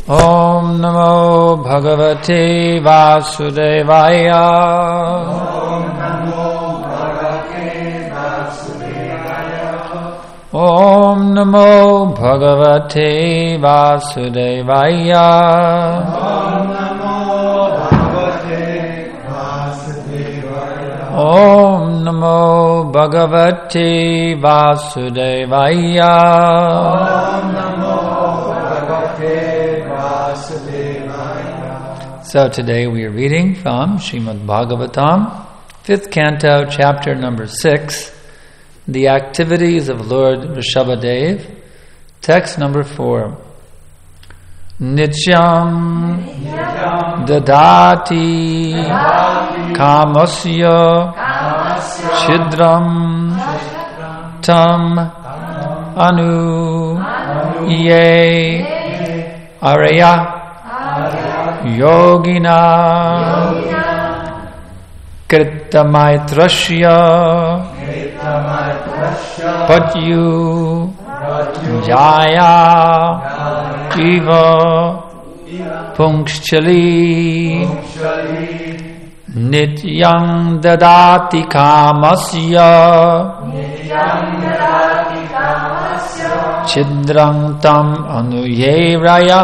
Om Namo Bhagavate Vasudevaya. Om Namo Bhagavate Vasudevaya. Om Namo Bhagavate Vasudevaya. Om Namo Bhagavate Vasudevaya. Om Namo Bhagavate Vasudevaya. Om Namo Bhagavate Vasudevaya. So today we are reading from Srimad Bhagavatam, 5th canto, chapter number 6, the activities of Lord Rishabhadev, text number 4. Nityam dadati kamasya chidram tam anu ye araya yogina kritamaitrasya patyu jaya iva punkshali nityam dadati kamasya chidram tam anuyeraya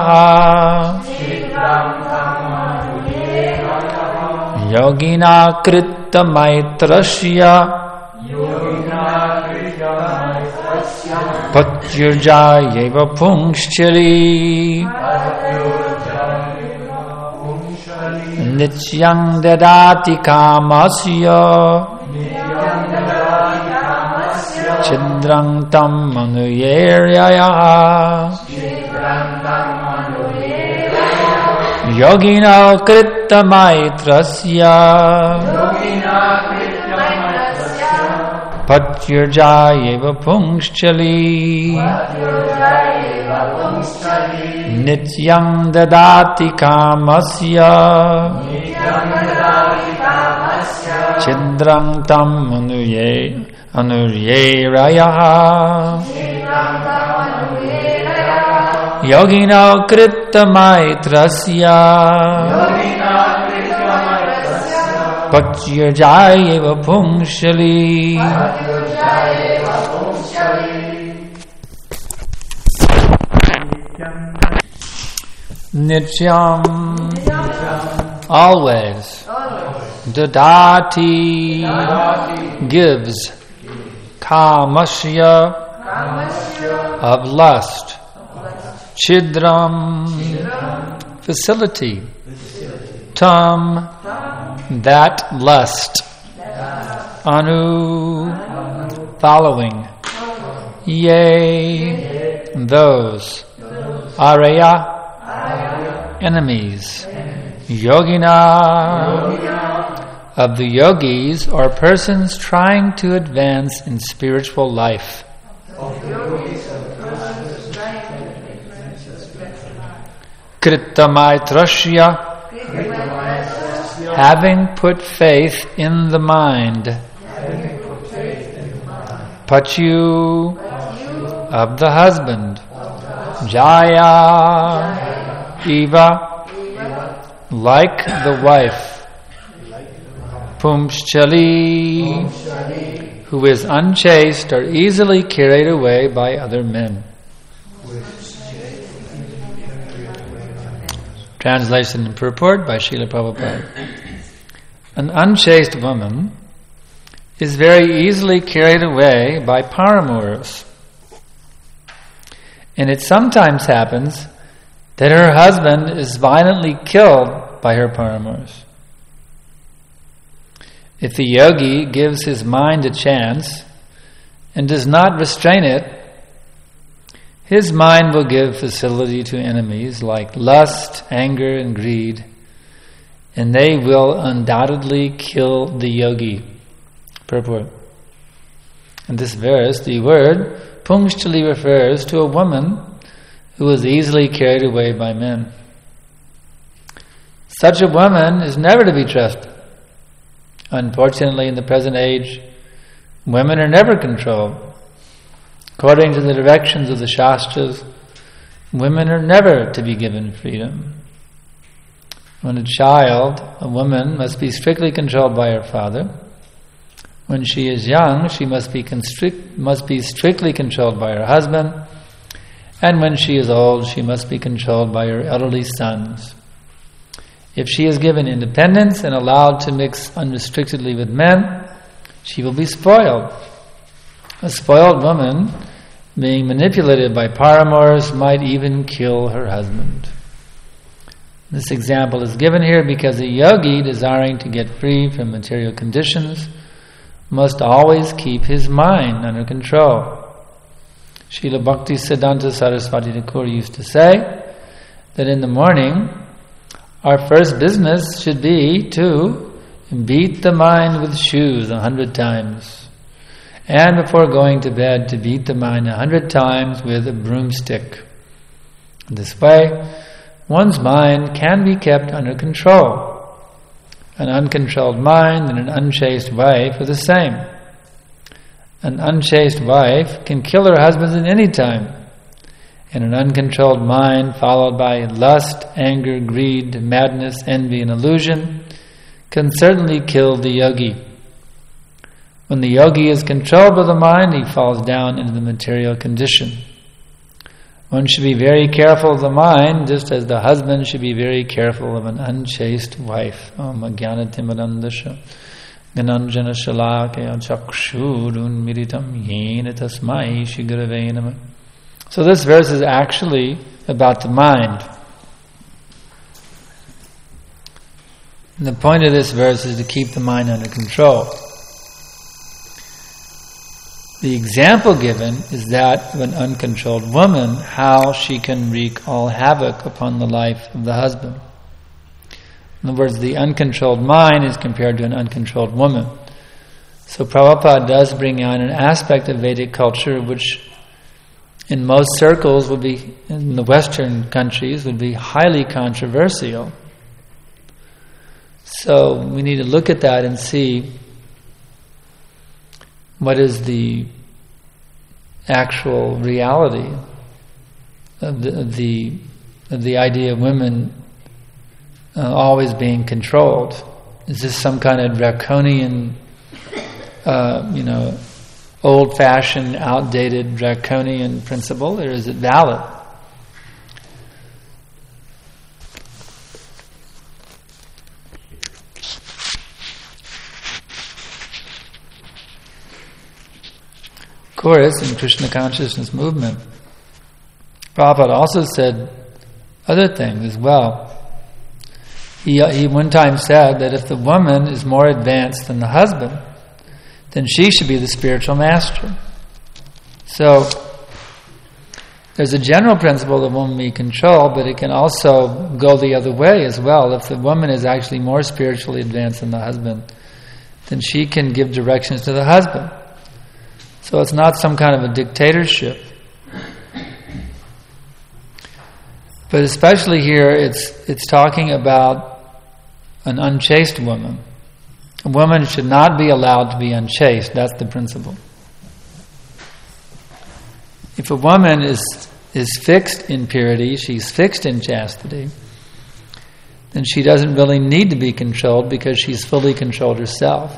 yogina kritamaitrasya patyurjayeva punkshali nityam dadati kamasya chidram tam anuyeraya yogina kritamaitrasya patyurjayeva punkshali nityam dadati kamasya chidram tam anuyeraya yogina kritamaitrasya patyurjayeva punkshali. Nityam, always. Dadati, gives. Kamasya, of lust. Chidram, facility. Tam, that lust. Anu, following. Ye, those. Araya, enemies. Yogina, of the yogis or persons trying to advance in spiritual life. Kritamaitrasya, having put faith in the mind. Patyu, of the husband. Jaya, Eva, like the wife. Pumshali, who is unchaste or easily carried away by other men. Translation and purport by Srila Prabhupada. An unchaste woman is very easily carried away by paramours. And it sometimes happens that her husband is violently killed by her paramours. If the yogi gives his mind a chance and does not restrain it, his mind will give facility to enemies like lust, anger, and greed, and they will undoubtedly kill the yogi. Purport. In this verse, the word Pungshtali refers to a woman who is easily carried away by men. Such a woman is never to be trusted. Unfortunately, in the present age, women are never controlled. According to the directions of the Shastras, women are never to be given freedom. When a child, a woman, must be strictly controlled by her father. When she is young, she must be strictly controlled by her husband. And when she is old, she must be controlled by her elderly sons. If she is given independence and allowed to mix unrestrictedly with men, she will be spoiled. A spoiled woman, being manipulated by paramours, might even kill her husband. This example is given here because a yogi, desiring to get free from material conditions, must always keep his mind under control. Srila Bhaktisiddhanta Saraswati Thakur used to say that in the morning, our first business should be to beat the mind with shoes 100 times. And before going to bed, to beat the mind 100 times with a broomstick. This way, one's mind can be kept under control. An uncontrolled mind and an unchaste wife are the same. An unchaste wife can kill her husband at any time. And an uncontrolled mind followed by lust, anger, greed, madness, envy, and illusion can certainly kill the yogi. When the yogi is controlled by the mind, he falls down into the material condition. One should be very careful of the mind, just as the husband should be very careful of an unchaste wife. Om Ajnanatimirandasya Gananjana Shalakaya Chakshurun Miritam Yena Tasmai Shigurave Namah. So this verse is actually about the mind. And the point of this verse is to keep the mind under control. The example given is that of an uncontrolled woman, how she can wreak all havoc upon the life of the husband. In other words, the uncontrolled mind is compared to an uncontrolled woman. So Prabhupada does bring out an aspect of Vedic culture which in most circles would be, in the Western countries, would be highly controversial. So we need to look at that and see what is the actual reality of the idea of women always being controlled. Is this some kind of draconian, old-fashioned, outdated draconian principle, or is it valid? Of course, in Krishna consciousness movement, Prabhupada also said other things as well. He one time said that if the woman is more advanced than the husband, then she should be the spiritual master. So, there's a general principle that woman be controlled, but it can also go the other way as well. If the woman is actually more spiritually advanced than the husband, then she can give directions to the husband. So it's not some kind of a dictatorship. But especially here, it's talking about an unchaste woman. A woman should not be allowed to be unchaste. That's the principle. If a woman is fixed in purity, she's fixed in chastity, then she doesn't really need to be controlled because she's fully controlled herself.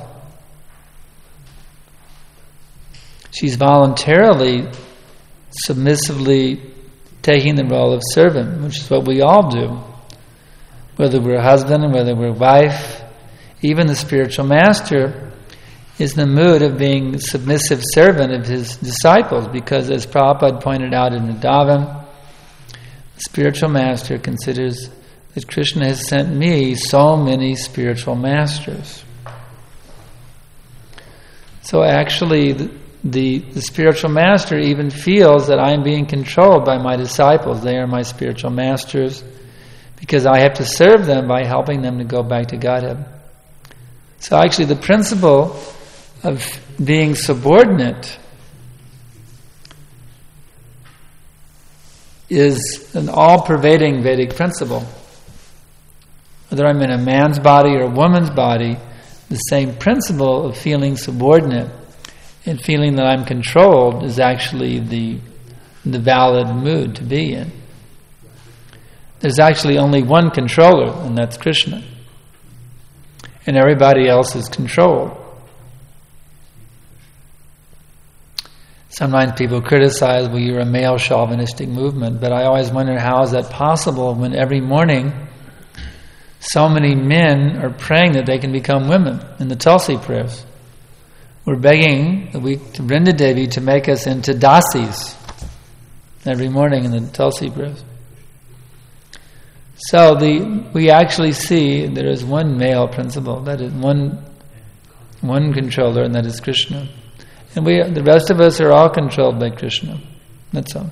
She's voluntarily, submissively taking the role of servant, which is what we all do. Whether we're husband and whether we're wife, even the spiritual master is in the mood of being submissive servant of his disciples, because as Prabhupada pointed out in Vrindavan, the spiritual master considers that Krishna has sent me so many spiritual masters. So actually, the spiritual master even feels that I'm being controlled by my disciples. They are my spiritual masters because I have to serve them by helping them to go back to Godhead. So actually the principle of being subordinate is an all-pervading Vedic principle. Whether I'm in a man's body or a woman's body, the same principle of feeling subordinate and feeling that I'm controlled is actually the valid mood to be in. there's actually only one controller, and that's Krishna. And everybody else is controlled. Sometimes people criticize, well, you're a male chauvinistic movement, but I always wonder, how is that possible when every morning so many men are praying that they can become women in the Tulsi prayers? We're begging Vrinda Devi to make us into dasis every morning in the Tulsi prayers. So we actually see there is one male principle, that is one controller, and that is Krishna. And the rest of us are all controlled by Krishna. That's all.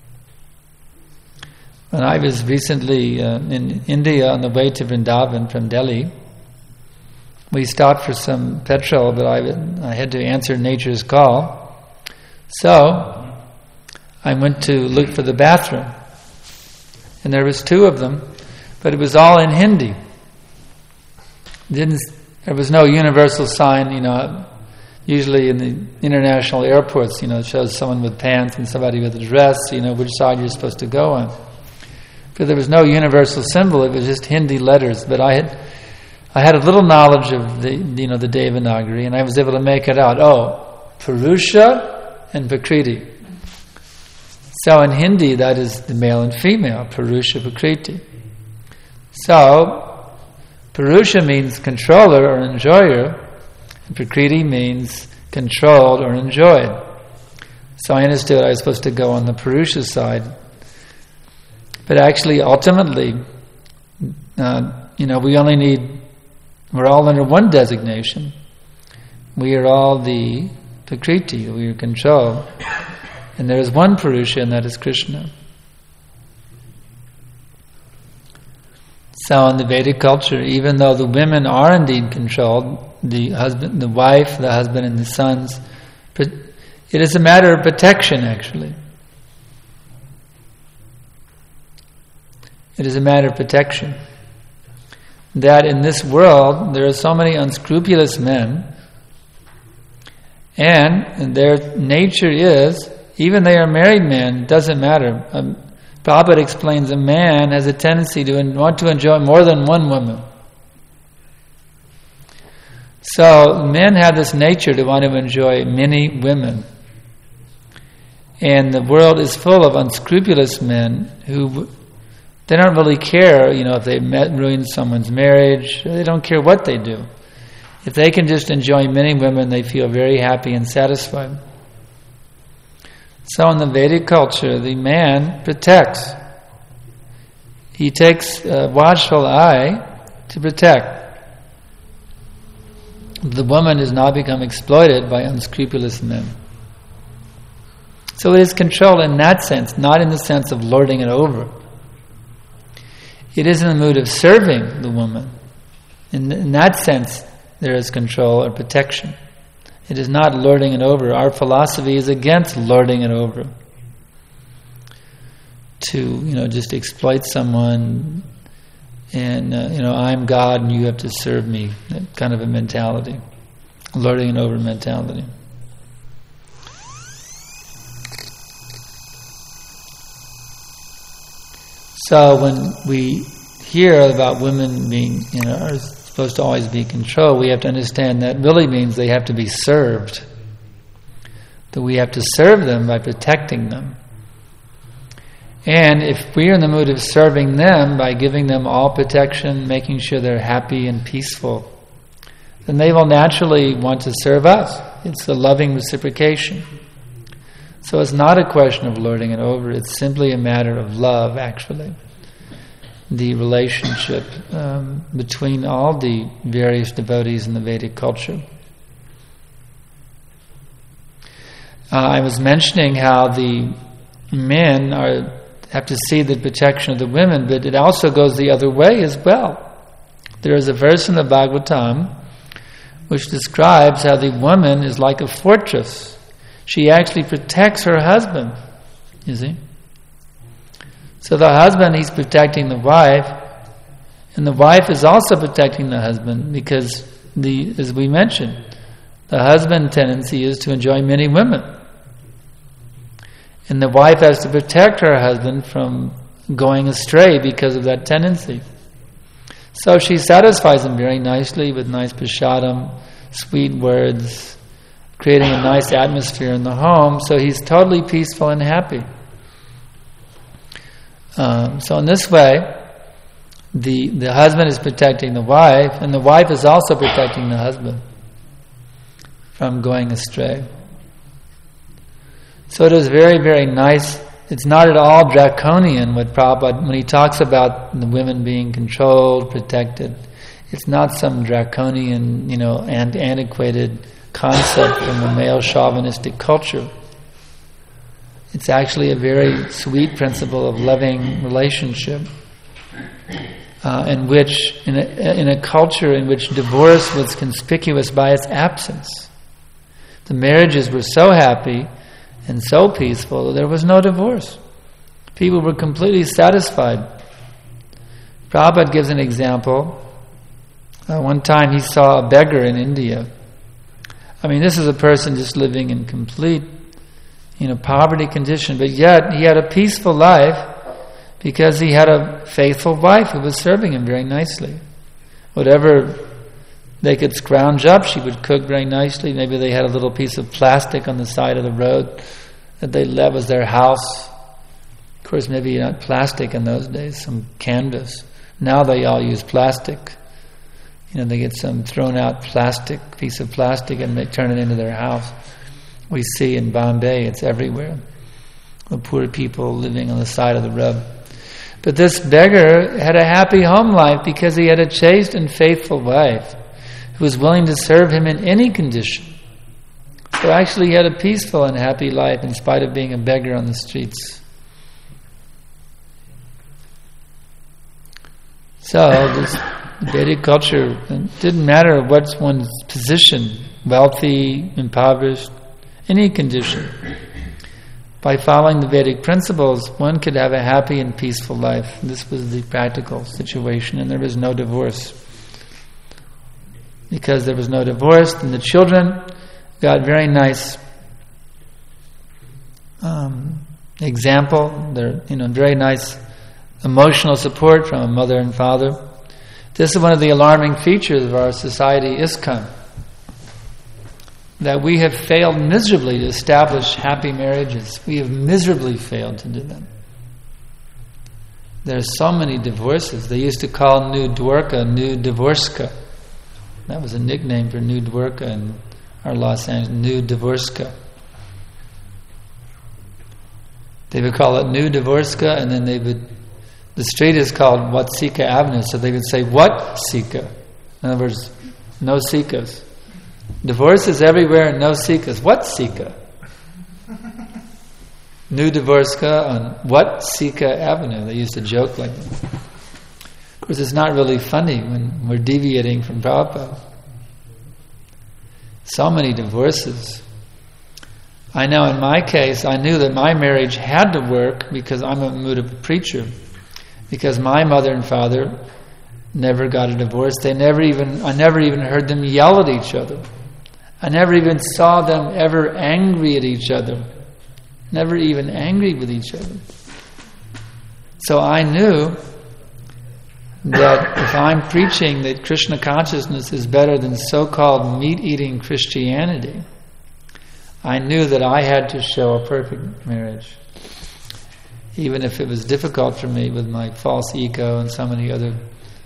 When I was recently in India on the way to Vrindavan from Delhi, we stopped for some petrol, but I had to answer nature's call. So I went to look for the bathroom. And there was 2 of them, but it was all in Hindi. There was no universal sign, usually in the international airports, it shows someone with pants and somebody with a dress, which side you're supposed to go on. But there was no universal symbol, it was just Hindi letters. But I had a little knowledge of the Devanagari, and I was able to make it out. Oh, Purusha and Prakriti. So in Hindi, that is the male and female, Purusha, Prakriti. So, Purusha means controller or enjoyer, and Prakriti means controlled or enjoyed. So I understood I was supposed to go on the Purusha side. But actually, ultimately, we're all under one designation. We are all the Prakriti, we are controlled. And there is one Purusha, and that is Krishna. So in the Vedic culture, even though the women are indeed controlled, the husband, the wife, the husband, and the sons, it is a matter of protection, actually. It is a matter of protection. That in this world, there are so many unscrupulous men, and their nature is, even they are married men, doesn't matter. Prabhupada explains a man has a tendency to want to enjoy more than one woman. So men have this nature to want to enjoy many women. And the world is full of unscrupulous men who, they don't really care, if they ruin someone's marriage. They don't care what they do. If they can just enjoy many women, they feel very happy and satisfied. So in the Vedic culture, the man protects. He takes a watchful eye to protect. The woman does not become exploited by unscrupulous men. So it is controlled in that sense, not in the sense of lording it over. It is in the mood of serving the woman. In that sense, there is control or protection. It is not lording it over. Our philosophy is against lording it over. To, just exploit someone and, I'm God and you have to serve me. That kind of a mentality. Lording it over mentality. So when we hear about women being, are supposed to always be controlled, we have to understand that really means they have to be served. That we have to serve them by protecting them. And if we are in the mood of serving them by giving them all protection, making sure they're happy and peaceful, then they will naturally want to serve us. It's a loving reciprocation. So it's not a question of lording it over, it's simply a matter of love, actually. The relationship between all the various devotees in the Vedic culture. I was mentioning how the men have to see the protection of the women, but it also goes the other way as well. There is a verse in the Bhagavatam which describes how the woman is like a fortress. She actually protects her husband, you see. So the husband, he's protecting the wife, and the wife is also protecting the husband because, as we mentioned, the husband's tendency is to enjoy many women. And the wife has to protect her husband from going astray because of that tendency. So she satisfies him very nicely with nice prasadam, sweet words, creating a nice atmosphere in the home, so he's totally peaceful and happy. So in this way, the husband is protecting the wife, and the wife is also protecting the husband from going astray. So it is very, very nice. It's not at all draconian what Prabhupada, when he talks about the women being controlled, protected, it's not some draconian, and antiquated concept from the male chauvinistic culture. It's actually a very sweet principle of loving relationship, in a culture in which divorce was conspicuous by its absence. The marriages were so happy and so peaceful that there was no divorce. People were completely satisfied. Prabhupada gives an example. One time he saw a beggar in India. This is a person just living in complete, poverty condition, but yet he had a peaceful life because he had a faithful wife who was serving him very nicely. Whatever they could scrounge up, she would cook very nicely. Maybe they had a little piece of plastic on the side of the road that they let was their house. Of course, maybe not plastic in those days, some canvas. Now they all use plastic. They get some thrown out piece of plastic and they turn it into their house. We see in Bombay, it's everywhere. The poor people living on the side of the road. But this beggar had a happy home life because he had a chaste and faithful wife who was willing to serve him in any condition. So actually he had a peaceful and happy life in spite of being a beggar on the streets. So this Vedic culture, it didn't matter what's one's position, wealthy, impoverished, any condition. By following the Vedic principles, one could have a happy and peaceful life. This was the practical situation, and there was no divorce. Because there was no divorce, and the children got very nice example. They're very nice emotional support from a mother and father. This is one of the alarming features of our society, ISKCON, that we have failed miserably to establish happy marriages. We have miserably failed to do them. There are so many divorces. They used to call New Dwarka New Divorska. That was a nickname for New Dwarka in our Los Angeles, New Divorska. They would call it New Divorska, and then the street is called Watsika Avenue, so they would say, what Sika? In other words, no Sikas. Divorce is everywhere and no Sikas. What Sika? New Divorska on what Sika Avenue? They used to joke like that. Of course, it's not really funny when we're deviating from Prabhupada. So many divorces. I know in my case, I knew that my marriage had to work because I'm a Mudra preacher. Because my mother and father never got a divorce. I never even heard them yell at each other. I never even saw them ever angry at each other. Never even angry with each other. So I knew that if I'm preaching that Krishna consciousness is better than so-called meat-eating Christianity, I knew that I had to show a perfect marriage. Even if it was difficult for me with my false ego and so many other,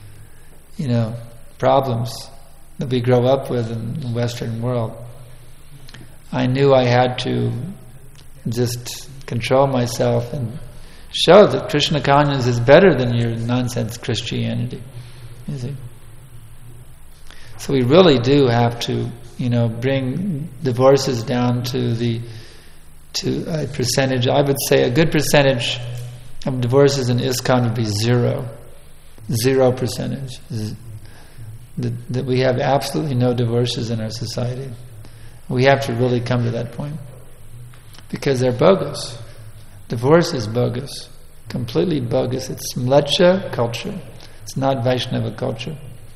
problems that we grow up with in the Western world. I knew I had to just control myself and show that Krishna consciousness is better than your nonsense Christianity. You see? So we really do have to, bring divorces down to a percentage. I would say a good percentage of divorces in ISKCON would be 0%. That we have absolutely no divorces in our society. We have to really come to that point. Because they're bogus. Divorce is bogus. Completely bogus. It's mlecha culture. It's not Vaishnava culture.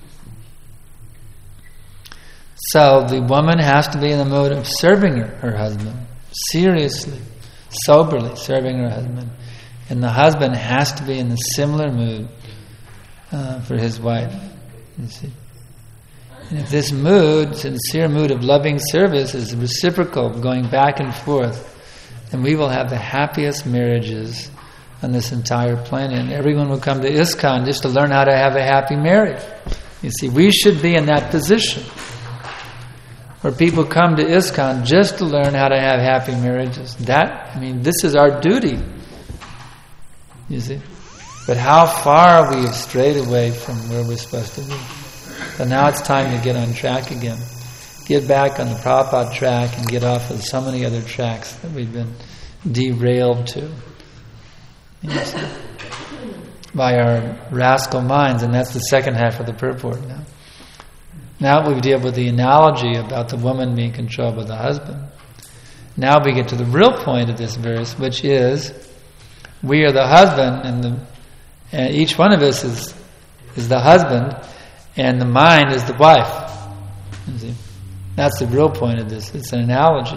So the woman has to be in the mode of serving her husband. Seriously, soberly serving her husband. And the husband has to be in the similar mood for his wife. You see. And if this mood, sincere mood of loving service, is reciprocal, going back and forth, then we will have the happiest marriages on this entire planet. And everyone will come to ISKCON just to learn how to have a happy marriage. You see, we should be in that position where people come to ISKCON just to learn how to have happy marriages. This is our duty. You see? But how far we have strayed away from where we're supposed to be. But now it's time to get on track again. Get back on the Prabhupada track and get off of so many other tracks that we've been derailed to. You see? By our rascal minds, and that's the second half of the purport now. Now we deal with the analogy about the woman being controlled by the husband. Now we get to the real point of this verse, which is, we are the husband, and each one of us is the husband, and the mind is the wife. You see? That's the real point of this. It's an analogy.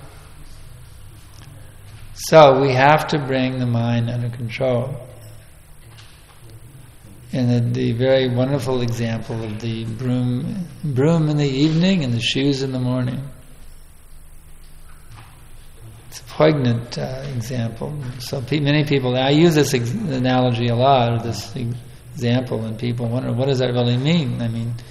So we have to bring the mind under control. And the very wonderful example of the broom in the evening and the shoes in the morning. It's a poignant example. So many people, I use this analogy a lot, or this example, and people wonder, what does that really mean?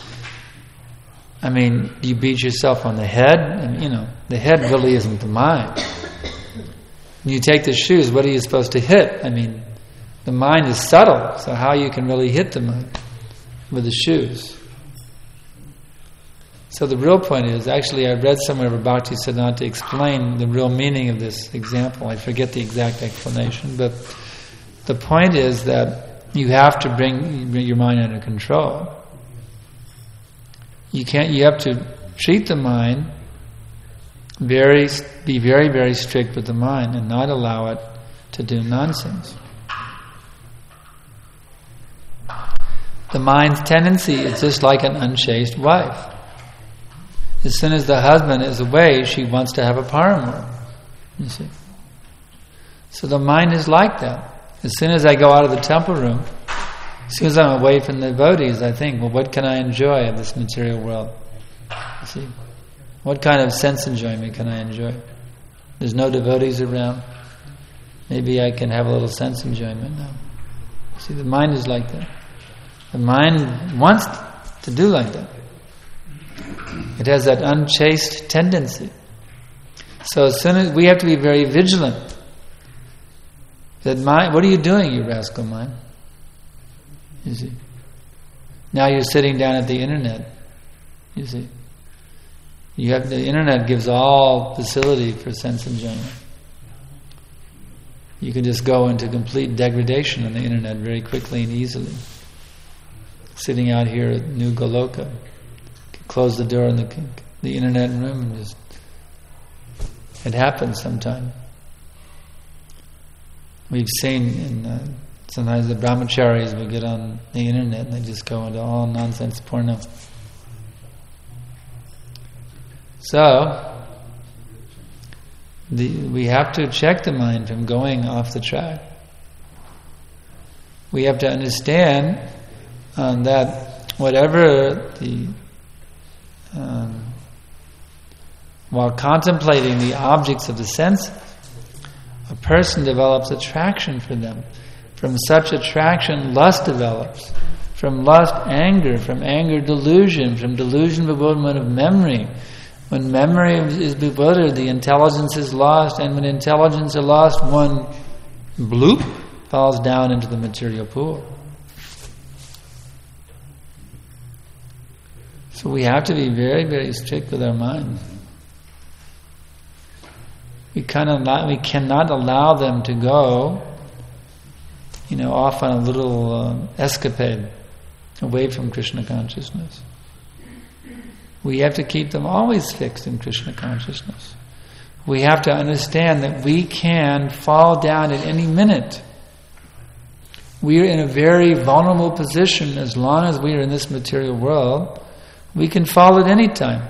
I mean, you beat yourself on the head, and the head really isn't the mind. When you take the shoes, what are you supposed to hit? The mind is subtle, so how you can really hit the mind with the shoes? So the real point is, actually I read somewhere where Bhakti Siddhanta explained the real meaning of this example. I forget the exact explanation, but the point is that you have to bring your mind under control. You have to treat the mind be very, very strict with the mind and not allow it to do nonsense. The mind's tendency is just like an unchaste wife. As soon as the husband is away, she wants to have a paramour. You see. So the mind is like that. As soon as I go out of the temple room, as soon as I'm away from the devotees, I think, well, what can I enjoy of this material world? You see. What kind of sense enjoyment can I enjoy? There's no devotees around. Maybe I can have a little sense enjoyment now. See, the mind is like that. The mind wants to do like that. It has that unchaste tendency. So as soon as we have to be very vigilant. That mind, what are you doing, you rascal mind? You see. Now you're sitting down at the internet. You see. The internet gives all facility for sense enjoyment. You can just go into complete degradation on the internet very quickly and easily. Sitting out here at New Goloka, close the door in the internet room and just... It happens sometimes. We've seen sometimes the brahmacharis will get on the internet and they just go into all nonsense porno. So, we have to check the mind from going off the track. We have to understand that whatever while contemplating the objects of the senses, a person develops attraction for them. From such attraction, lust develops. From lust, anger. From anger, delusion. From delusion, bewilderment of memory. When memory is bewildered, the intelligence is lost, and when intelligence is lost, one bloop falls down into the material pool. So we have to be very, very strict with our mind. We cannot allow them to go, off on a little escapade away from Krishna consciousness. We have to keep them always fixed in Krishna consciousness. We have to understand that we can fall down at any minute. We are in a very vulnerable position as long as we are in this material world. We can fall at any time.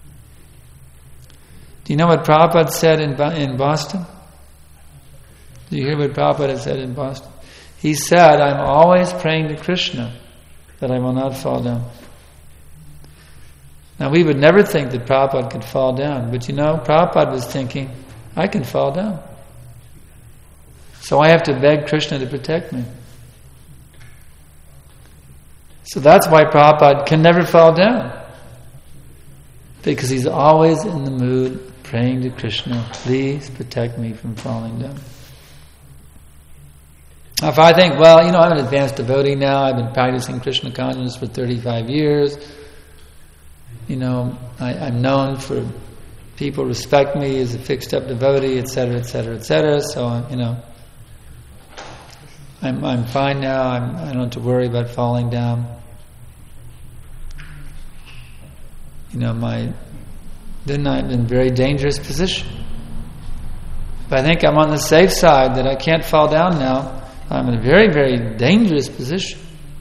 Do you know what Prabhupada said in Boston? Did you hear what Prabhupada said in Boston? He said, I'm always praying to Krishna that I will not fall down. Now we would never think that Prabhupada could fall down, but Prabhupada was thinking, I can fall down. So I have to beg Krishna to protect me. So that's why Prabhupada can never fall down. Because he's always in the mood praying to Krishna, please protect me from falling down. If I think, I'm an advanced devotee now, I've been practicing Krishna consciousness for 35 years, I'm known for, people respect me as a fixed-up devotee, etc., etc., etc., so, I'm fine now, I don't have to worry about falling down. Then I'm in a very dangerous position. If I think I'm on the safe side, that I can't fall down now, I'm in a very, very dangerous position.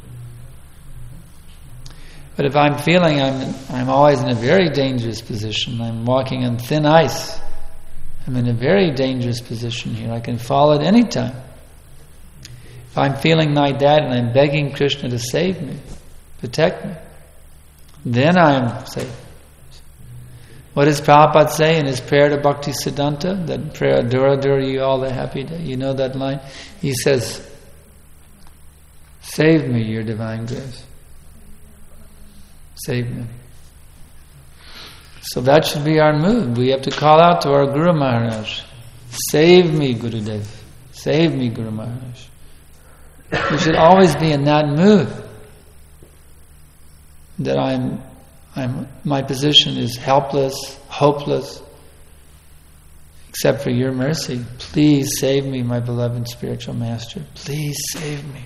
But if I'm feeling I'm always in a very dangerous position, I'm walking on thin ice, I'm in a very dangerous position here, I can fall at any time. If I'm feeling like that and I'm begging Krishna to save me, protect me, then I'm safe. What does Prabhupada say in his prayer to Bhakti Siddhanta? That prayer, Dura Dura, you all the happy day. You know that line? He says, save me, your divine grace. Save me. So that should be our mood. We have to call out to our Guru Maharaj. Save me, Gurudev. Save me, Guru Maharaj. We should always be in that mood. That my position is helpless, hopeless, except for your mercy. Please save me, my beloved spiritual master. Please save me.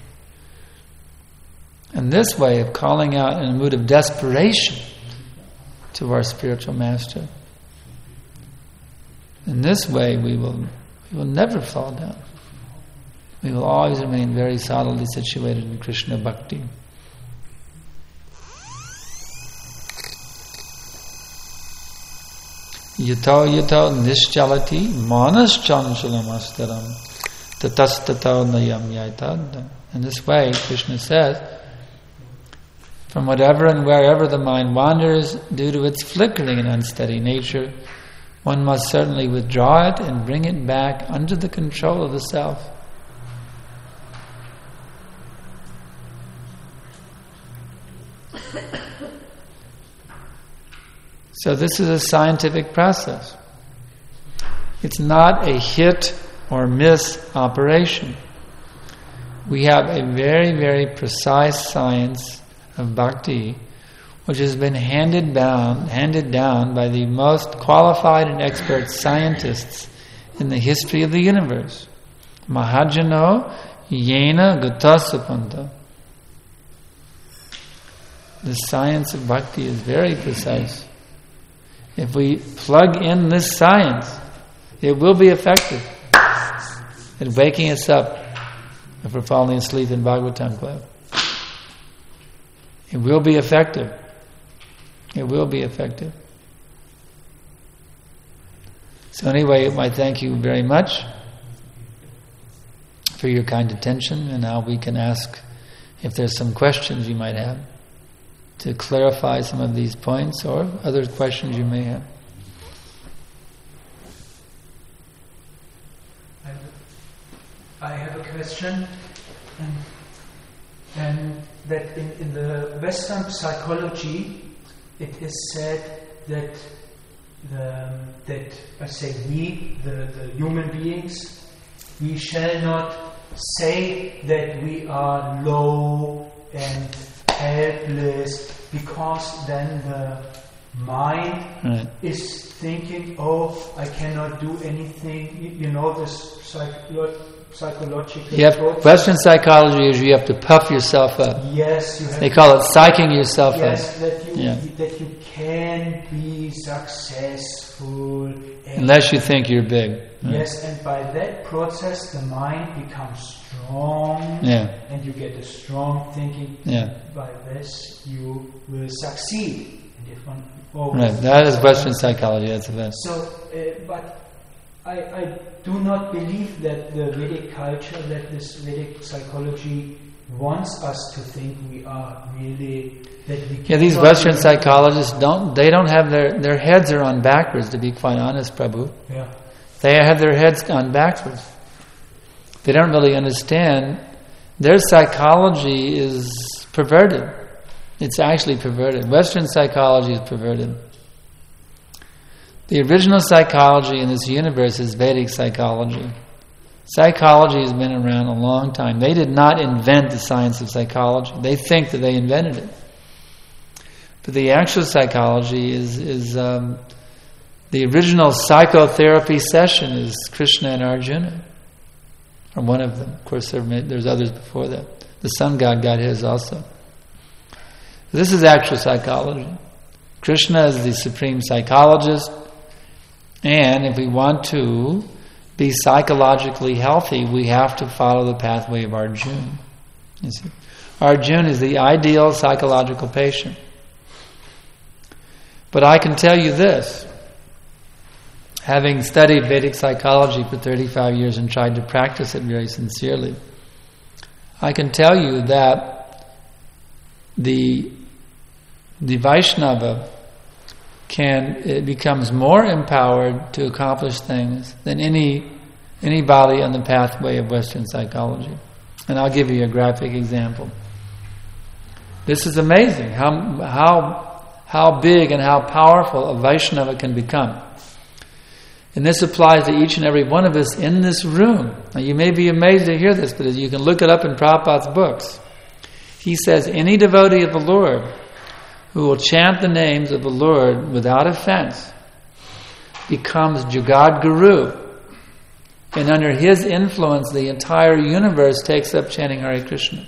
And this way of calling out in a mood of desperation to our spiritual master, in this way we will never fall down. We will always remain very solidly situated in Krishna Bhakti. Yato yato nischalati manas chanchalam astaram tatastato nayam yaitad. In this way, Krishna says, from whatever and wherever the mind wanders due to its flickering and unsteady nature, one must certainly withdraw it and bring it back under the control of the self. So this is a scientific process. It's not a hit or miss operation. We have a very, very precise science of bhakti, which has been handed down by the most qualified and expert scientists in the history of the universe. Mahajano yena gatasapanta. The science of bhakti is very precise. If we plug in this science, it will be effective at waking us up if we're falling asleep in Bhagavatam class. It will be effective. It will be effective. So anyway, I thank you very much for your kind attention, and now we can ask if there's some questions you might have to clarify some of these points or other questions you may have. I have a question, and that in the Western psychology, it is said that the human beings, we shall not say that we are low and helpless, because then the mind is thinking, I cannot do anything. You know this psychological. Western psychology is you have to puff yourself up. Yes, you have. They call it psyching yourself up. Yes, that you can be successful unless you think you're big. Yes, and by that process, the mind becomes strong, and you get a strong thinking. By this, you will succeed. Right, that is Western psychology. That's the best. So, but I do not believe that the Vedic culture, that this Vedic psychology wants us to think we are really... these Western psychologists don't have their heads are on backwards, to be quite honest, Prabhu. Yeah. They have their heads on backwards. They don't really understand. Their psychology is perverted. It's actually perverted. Western psychology is perverted. The original psychology in this universe is Vedic psychology. Psychology has been around a long time. They did not invent the science of psychology. They think that they invented it. But the actual psychology is the original psychotherapy session is Krishna and Arjuna, or one of them. Of course, there's others before that. The sun god got his also. This is actual psychology. Krishna is the supreme psychologist, and if we want to be psychologically healthy, we have to follow the pathway of Arjuna. You see, Arjuna is the ideal psychological patient. But I can tell you this, having studied Vedic psychology for 35 years and tried to practice it very sincerely, I can tell you that the Vaishnava it becomes more empowered to accomplish things than anybody on the pathway of Western psychology. And I'll give you a graphic example. This is amazing how big and how powerful a Vaishnava can become. And this applies to each and every one of us in this room. Now you may be amazed to hear this, but you can look it up in Prabhupada's books. He says, any devotee of the Lord who will chant the names of the Lord without offense becomes Jagad Guru. And under his influence, the entire universe takes up chanting Hare Krishna.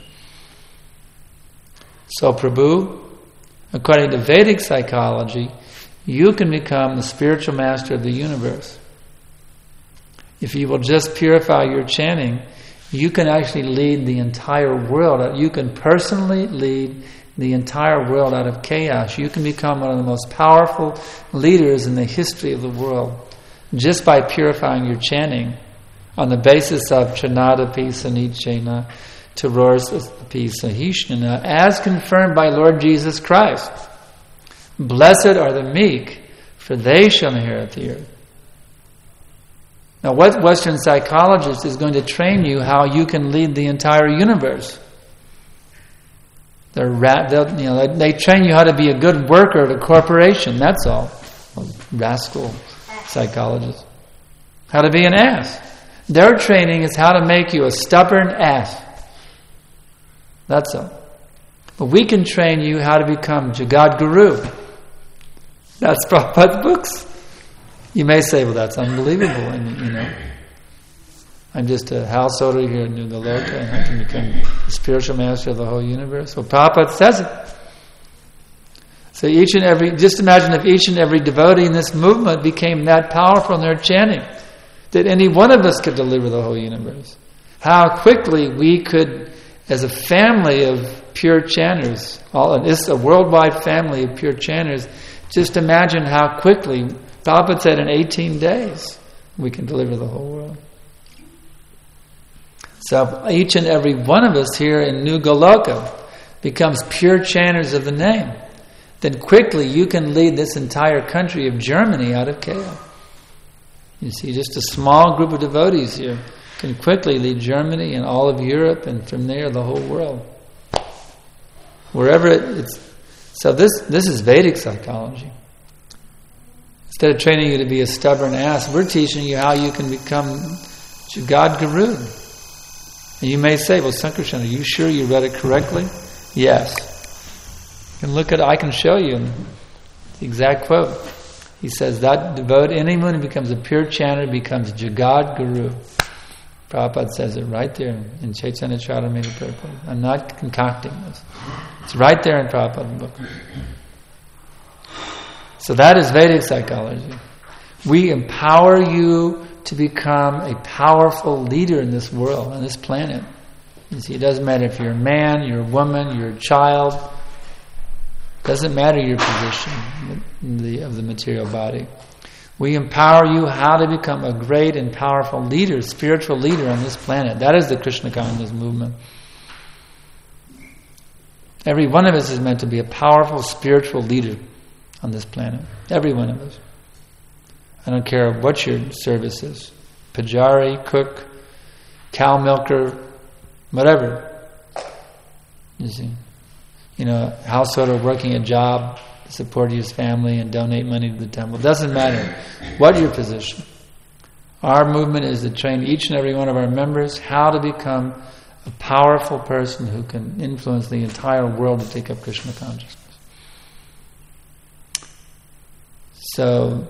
So Prabhu, according to Vedic psychology, you can become the spiritual master of the universe. If you will just purify your chanting, you can actually lead the entire world. You can personally lead the entire world out of chaos. You can become one of the most powerful leaders in the history of the world just by purifying your chanting on the basis of Chanadapi Sanichena Tarosapi Sahishna, as confirmed by Lord Jesus Christ. Blessed are the meek, for they shall inherit the earth. Now, what Western psychologist is going to train you how you can lead the entire universe? They train you how to be a good worker at a corporation, that's all. Rascal psychologists. How to be an ass. Their training is how to make you a stubborn ass. That's all. But we can train you how to become Jagad Guru. That's Prabhupada's books. You may say, well, that's unbelievable. And, I'm just a householder here in New Goloka and I can become the spiritual master of the whole universe. Well, Prabhupada says it. So just imagine if each and every devotee in this movement became that powerful in their chanting, that any one of us could deliver the whole universe. How quickly we could, as a family of pure chanters, it's a worldwide family of pure chanters, just imagine how quickly, Prabhupada said in 18 days, we can deliver the whole world. So each and every one of us here in New Goloka becomes pure chanters of the name. Then quickly you can lead this entire country of Germany out of chaos. You see, just a small group of devotees here can quickly lead Germany and all of Europe, and from there the whole world. Wherever it's. So this is Vedic psychology. Instead of training you to be a stubborn ass, we're teaching you how you can become Jagad Guru. And you may say, well, Sankarshan, are you sure you read it correctly? Yes. You can look at it, I can show you the exact quote. He says, that devotee, anyone who becomes a pure chanter becomes Jagad Guru. Prabhupada says it right there in Chaitanya Charitamrita Purport. I'm not concocting this. It's right there in Prabhupada's book. So that is Vedic psychology. We empower you to become a powerful leader in this world, on this planet. You see, it doesn't matter if you're a man, you're a woman, you're a child. It doesn't matter your position of the material body. We empower you how to become a great and powerful leader, spiritual leader on this planet. That is the Krishna consciousness movement. Every one of us is meant to be a powerful spiritual leader on this planet. Every one of us. I don't care what your service is. Pujari, cook, cow milker, whatever. You see. Householder working a job, support his family and donate money to the temple. Doesn't matter what your position. Our movement is to train each and every one of our members how to become a powerful person who can influence the entire world to take up Krishna consciousness. So,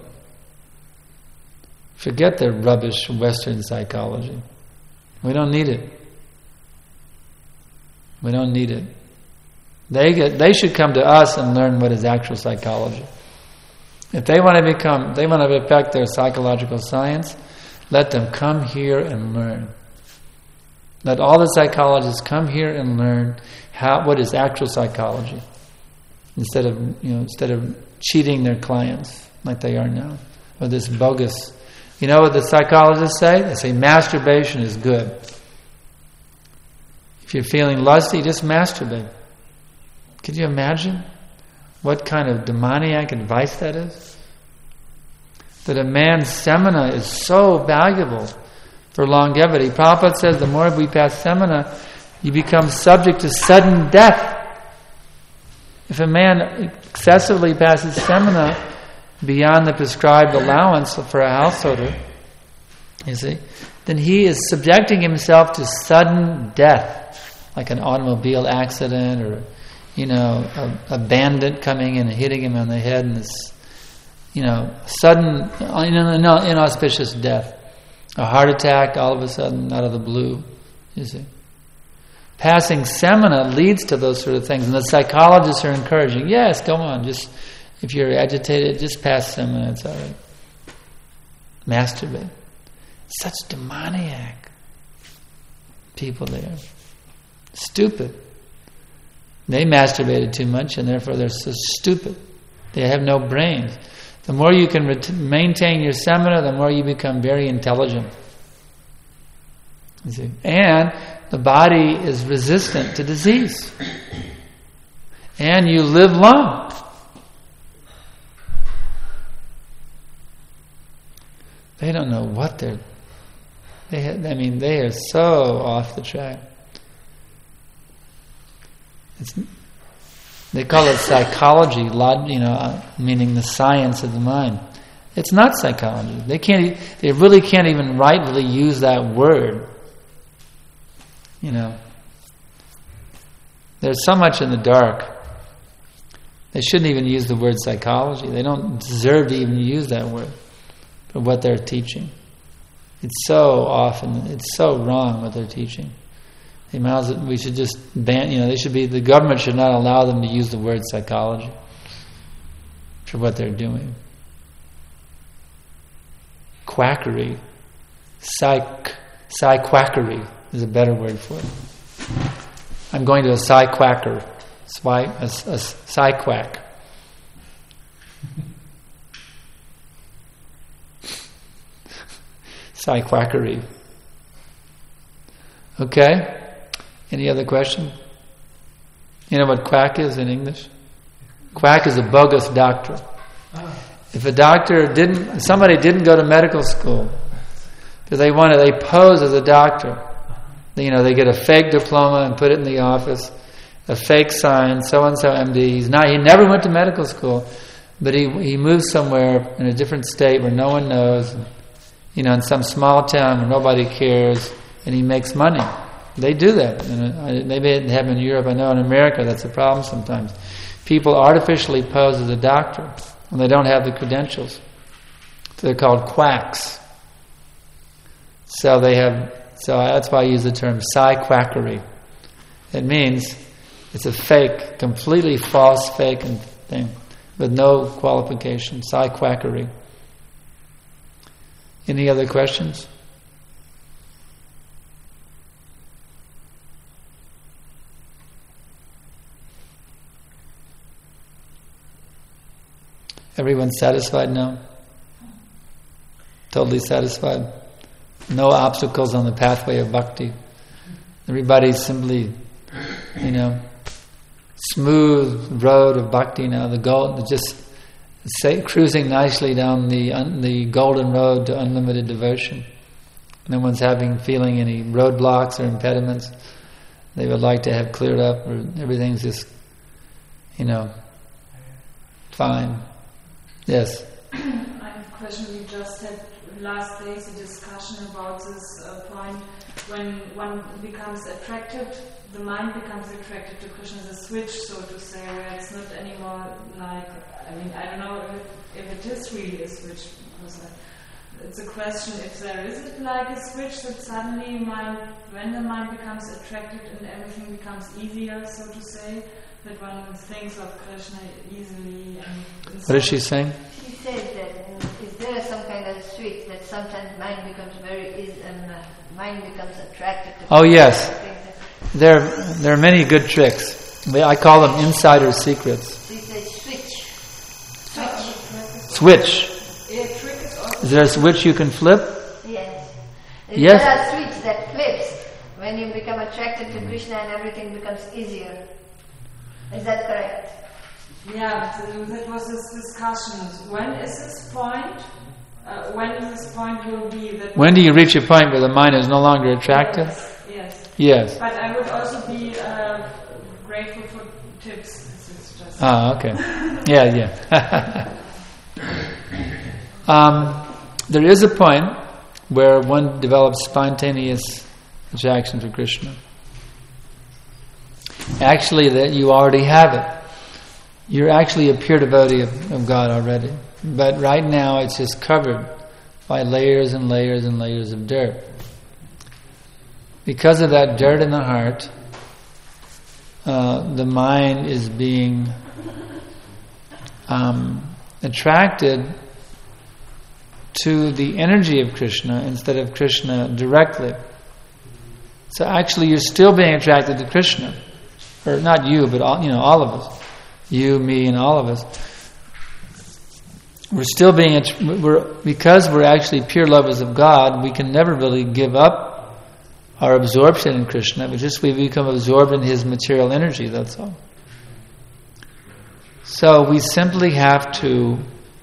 forget the rubbish Western psychology. We don't need it. We don't need it. They should come to us and learn what is actual psychology. If they want to affect their psychological science, let them come here and learn. Let all the psychologists come here and learn what is actual psychology, instead of cheating their clients like they are now with this bogus. You know what the psychologists say? They say masturbation is good. If you're feeling lusty, just masturbate. Could you imagine what kind of demoniac advice that is? That a man's semina is so valuable for longevity. Prabhupada says the more we pass semina, you become subject to sudden death. If a man excessively passes semina beyond the prescribed allowance for a householder, you see, then he is subjecting himself to sudden death, like an automobile accident or a bandit coming and hitting him on the head, and this, sudden, inauspicious death. A heart attack all of a sudden out of the blue, you see. Passing semina leads to those sort of things, and the psychologists are encouraging, yes, go on, just, if you're agitated, just pass semina, it's all right. Masturbate. Such demoniac people there. Stupid. They masturbated too much, and therefore they're so stupid. They have no brains. The more you can maintain your semina, the more you become very intelligent. You see? And the body is resistant to disease. And you live long. They don't know what they are so off the track. They call it psychology, meaning the science of the mind. It's not psychology. They really can't even rightly use that word. There's so much in the dark. They shouldn't even use the word psychology. They don't deserve to even use that word for what they're teaching. It's so often, it's so wrong what they're teaching. We should just ban, the government should not allow them to use the word psychology for what they're doing. Quackery, psy-quackery is a better word for it. I'm going to a psy-quacker, a psy-quack. Psy-quackery. Okay? Any other question? You know what quack is in English? Quack is a bogus doctor. If somebody didn't go to medical school, because they pose as a doctor. They get a fake diploma and put it in the office, a fake sign, so-and-so MD. He never went to medical school, but he moved somewhere in a different state where no one knows, in some small town where nobody cares, and he makes money. They do that. Maybe it happens in Europe. I know in America that's a problem sometimes. People artificially pose as a doctor when they don't have the credentials. So they're called quacks. So that's why I use the term psy-quackery. It means it's a fake, completely false fake thing with no qualification. Psy-quackery. Any other questions? Everyone satisfied now? totally satisfied. No obstacles on the pathway of bhakti. Everybody's simply, smooth road of bhakti now. The gold, just cruising nicely down the golden road to unlimited devotion. No one's feeling any roadblocks or impediments they would like to have cleared up, or everything's just, fine. Yes? I have a question. We just had last days a discussion about this point when one becomes attracted, the mind becomes attracted to Krishna, the switch, so to say, where it's not anymore like, I don't know if it is really a switch, because it's a question if there is like a switch that suddenly when the mind becomes attracted and everything becomes easier, so to say, that one thinks of Krishna easily. What is she saying? She says that is there some kind of switch that sometimes mind becomes very easy and mind becomes attracted to. Oh yes, there are many good tricks. I call them insider secrets. She says Switch. Is there a switch you can flip? Yes. Yes. There are switches that flips when you become attracted to Krishna and everything becomes easier. Is that correct? Yeah, that was this discussion. When is this point? When this point will be that... When do you reach a point where the mind is no longer attracted? Yes. But I would also be grateful for tips. It's just okay. Yeah. There is a point where one develops spontaneous attraction for Krishna. Actually, that you already have it. You're actually a pure devotee of God already. But right now it's just covered by layers and layers and layers of dirt. Because of that dirt in the heart, the mind is being attracted to the energy of Krishna instead of Krishna directly. So actually you're still being attracted to Krishna. Or not you, but all of us. You, me, and all of us. We're still because we're actually pure lovers of God, we can never really give up our absorption in Krishna, but just we become absorbed in His material energy, that's all. So we simply have to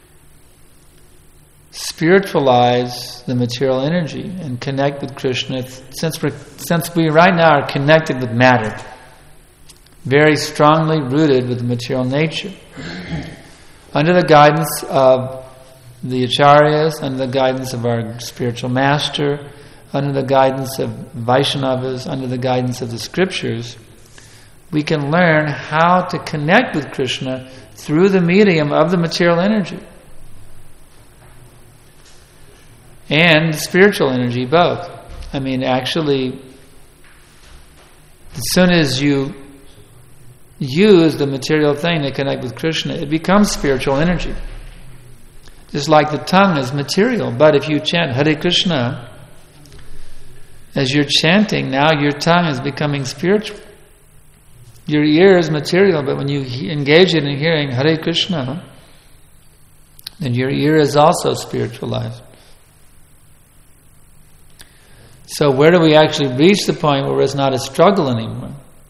spiritualize the material energy and connect with Krishna, since we right now are connected with matter, very strongly rooted with the material nature. Under the guidance of the acharyas, under the guidance of our spiritual master, under the guidance of Vaishnavas, under the guidance of the scriptures, we can learn how to connect with Krishna through the medium of the material energy and spiritual energy, both. Actually, as soon as you use the material thing to connect with Krishna, it becomes spiritual energy. Just like the tongue is material, but if you chant Hare Krishna, as you're chanting, now your tongue is becoming spiritual. Your ear is material, but when you engage in hearing Hare Krishna, then your ear is also spiritualized. So where do we actually reach the point where it's not a struggle anymore?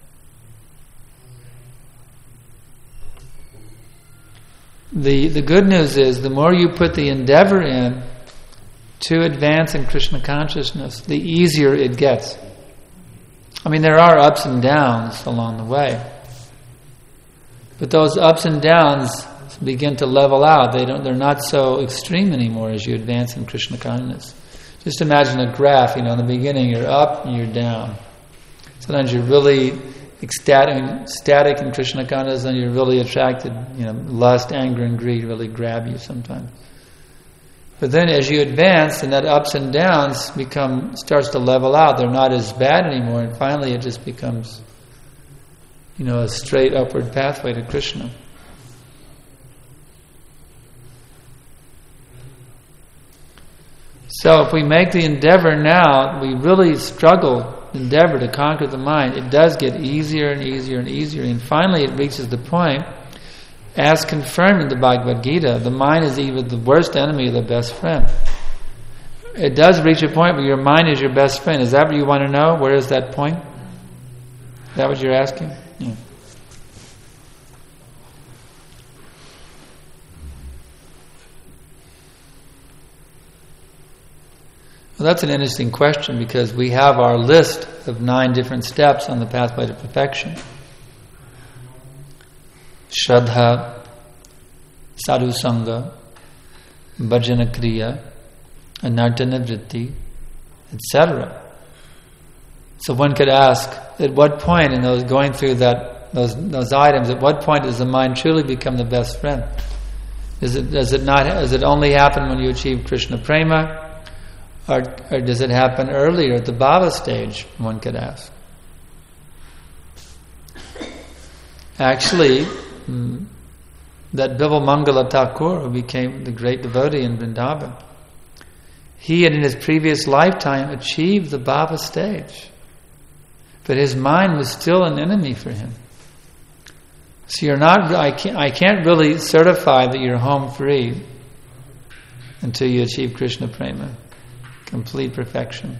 The good news is, the more you put the endeavor in to advance in Krishna consciousness, the easier it gets. There are ups and downs along the way, but those ups and downs begin to level out. They're not so extreme anymore as you advance in Krishna consciousness. Just imagine a graph. In the beginning you're up and you're down. Sometimes you're really static in Krishna consciousness, and you're really attracted. Lust, anger, and greed really grab you sometimes. But then as you advance, and that ups and downs starts to level out. They're not as bad anymore, and finally it just becomes, a straight upward pathway to Krishna. So if we make the endeavor now, we really endeavor to conquer the mind, it does get easier and easier and easier, and finally it reaches the point, as confirmed in the Bhagavad Gita, the mind is even the worst enemy of the best friend. it does reach a point where your mind is your best friend. Is that what you want to know? Where is that point? Is that what you're asking? Yeah. Well, that's an interesting question, because we have our list of 9 different steps on the pathway to perfection. Shraddha, Sadhu Sangha, Bhajana Kriya, Anartana Vritti, etc. So one could ask, at what point in those going through those items, at what point does the mind truly become the best friend? Does it only happen when you achieve Krishna Prema? Or does it happen earlier at the bhava stage, one could ask? Actually, that Bimalmangala Thakur, who became the great devotee in Vrindavan, he had in his previous lifetime achieved the bhava stage. But his mind was still an enemy for him. So you're not, I can't really certify that you're home free until you achieve Krishna Prema. Complete perfection.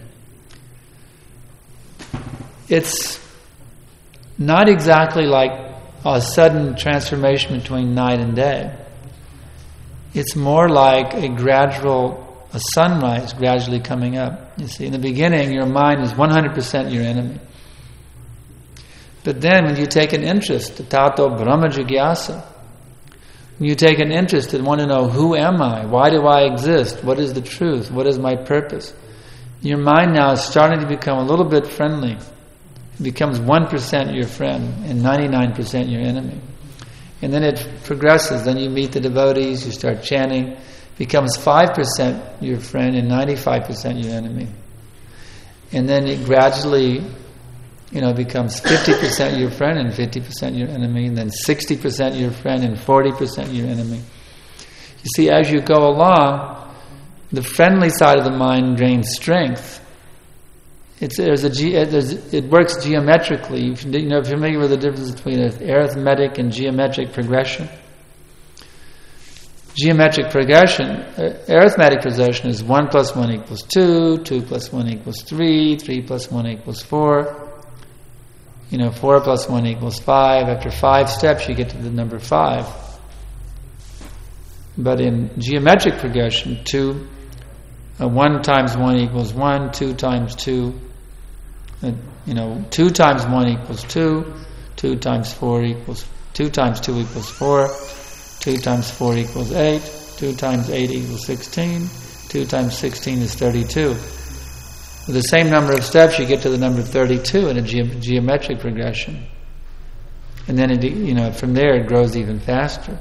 It's not exactly like a sudden transformation between night and day. It's more like a sunrise gradually coming up. You see, in the beginning, your mind is 100% your enemy. But then when you take an interest, tato brahma jigyasa, when you take an interest and want to know, who am I? Why do I exist? What is the truth? What is my purpose? Your mind now is starting to become a little bit friendly. It becomes 1% your friend and 99% your enemy. And then it progresses. Then you meet the devotees, you start chanting. It becomes 5% your friend and 95% your enemy. And then it gradually, becomes 50% your friend and 50% your enemy, and then 60% your friend and 40% your enemy. You see, as you go along, the friendly side of the mind gains strength. It works geometrically. You're familiar with the difference between arithmetic and geometric progression. Geometric progression, arithmetic progression is 1 + 1 = 2, 2 + 1 = 3, 3 + 1 = 4. 4 + 1 = 5. After 5 steps, you get to the number 5. But in geometric progression, 1 × 1 = 1, 2 × 2, 2 × 1 = 2, 2 × 4 = 2 × 2 = 4, 2 × 4 = 8, 2 × 8 = 16, 2 × 16 is 32. With the same number of steps, you get to the number 32 in a geometric progression. And then, from there it grows even faster.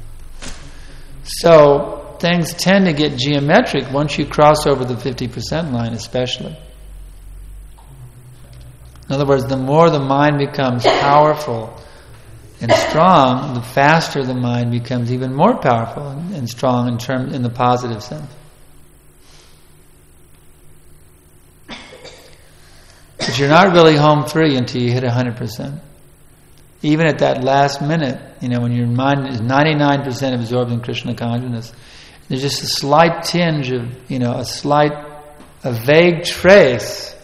So, things tend to get geometric once you cross over the 50% line, especially. In other words, the more the mind becomes powerful and strong, the faster the mind becomes even more powerful and strong in the positive sense. But you're not really home free until you hit 100%. Even at that last minute, when your mind is 99% absorbed in Krishna consciousness, there's just a slight tinge of, a vague trace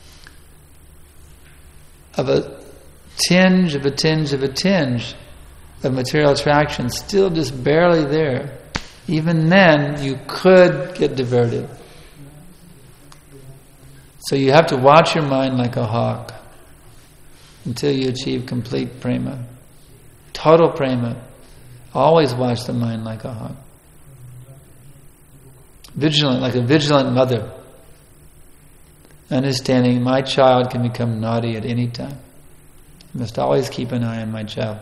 of a tinge of material attraction, still just barely there. Even then, you could get diverted. So you have to watch your mind like a hawk until you achieve complete prema. Total prema. Always watch the mind like a hawk. Vigilant, like a vigilant mother. Understanding my child can become naughty at any time. I must always keep an eye on my child.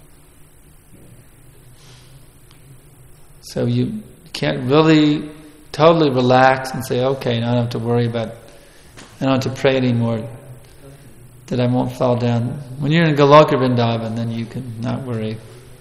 So you can't really totally relax and say, okay, now I don't have to worry about, I don't have to pray anymore that I won't fall down. When you're in Goloka Vrindavan, then you can not worry.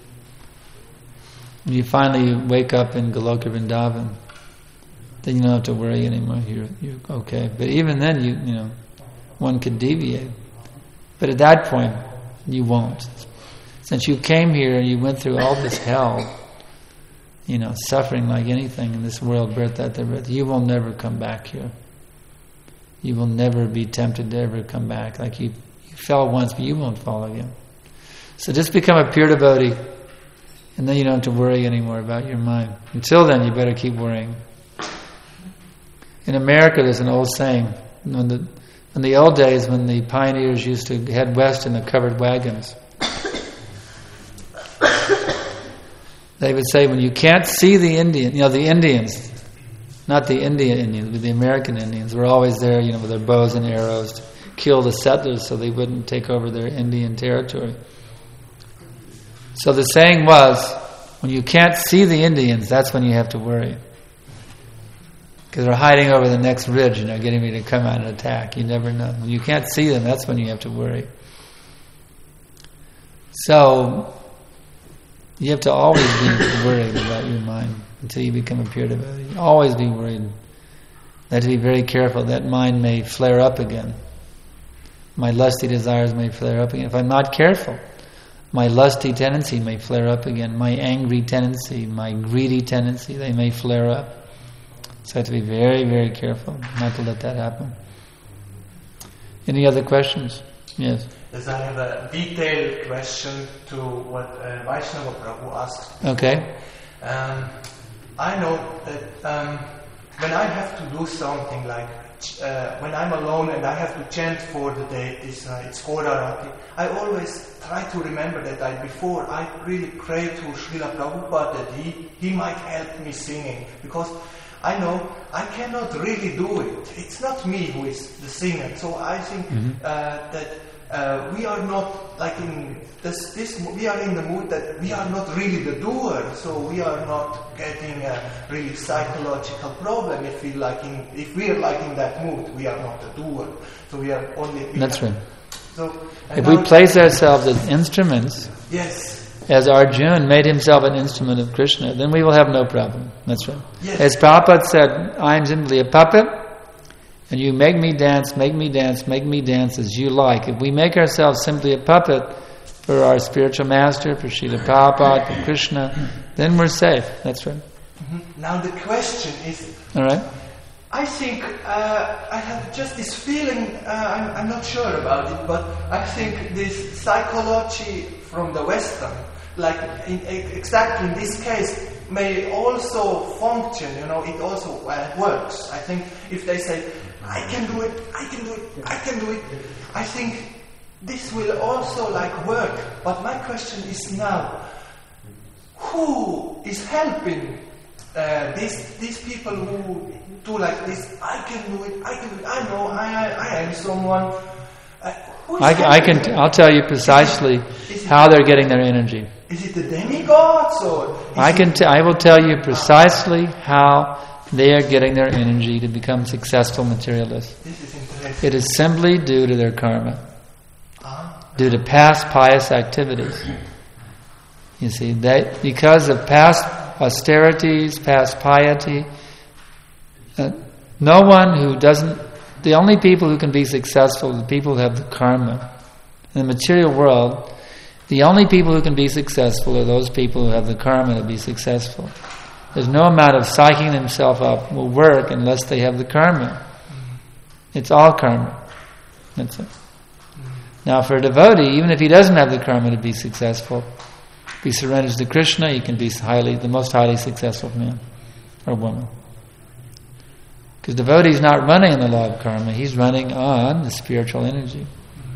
When you finally wake up in Goloka Vrindavan, then you don't have to worry anymore. You're okay. But even then, you one could deviate. But at that point, you won't. Since you came here and you went through all this hell, suffering like anything in this world, birth after birth, you will never come back here. You will never be tempted to ever come back. Like you fell once, but you won't fall again. So just become a pure devotee, and then you don't have to worry anymore about your mind. Until then, you better keep worrying. In America, there's an old saying, in the old days when the pioneers used to head west in the covered wagons, they would say, when you can't see the Indian, the Indians, not the Indian Indians, but the American Indians, were always there, with their bows and arrows to kill the settlers so they wouldn't take over their Indian territory. So the saying was, when you can't see the Indians, that's when you have to worry. Because they're hiding over the next ridge, getting ready to come out and attack. You never know. When you can't see them, that's when you have to worry. So, you have to always be worried about your mind until you become a pure devotee. Always be worried. You have to be very careful. That mind may flare up again. My lusty desires may flare up again. If I'm not careful, my lusty tendency may flare up again. My angry tendency, my greedy tendency, they may flare up. So I have to be very, very careful not to let that happen. Any other questions? Yes. Yes, I have a detailed question to what Vaishnava Prabhu asked. Okay. I know that when I have to do something like when I'm alone and I have to chant for the day, it's Korarati, I always try to remember that before I really pray to Srila Prabhupada that he might help me singing, because I know I cannot really do it. It's not me who is the singer. So I think that we are not like in this. We are in the mood that we are not really the doer. So we are not getting a really psychological problem if we are like in that mood. We are not the doer. So we are only. That's right. So if we place ourselves as instruments. Yes. As Arjuna made himself an instrument of Krishna, then we will have no problem. That's right. Yes. As Prabhupada said, I am simply a puppet, and you make me dance as you like. If we make ourselves simply a puppet for our spiritual master, for Srila Prabhupada, for Krishna, then we're safe. That's right. Mm-hmm. Now the question is... All right. I think I have just this feeling, I'm not sure about it, but I think this psychology from the Western, like exactly in this case, may also function, it also works. I think if they say, I can do it, I think this will also work. But my question is now, who is helping these people who do like this? I can do it, I know, I am someone. I'll tell you precisely how they're getting their energy. Is it the demigods or? I will tell you precisely how they are getting their energy to become successful materialists. This is interesting. It is simply due to their karma, due to past pious activities. You see, because of past austerities, past piety, no one who doesn't. The only people who can be successful are the people who have the karma. In the material world, the only people who can be successful are those people who have the karma to be successful. There's no amount of psyching themselves up will work unless they have the karma. It's all karma. That's it. Now for a devotee, even if he doesn't have the karma to be successful, if he surrenders to Krishna, he can be the most highly successful man or woman. Because devotee is not running on the law of karma, he's running on the spiritual energy.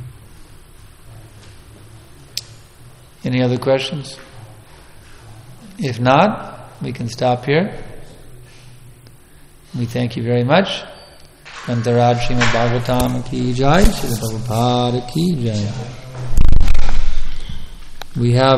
Any other questions? If not, we can stop here. We thank you very much. Antaraj Srimad Bhagavatam ki jai, Srila Prabhupada ki jai. We have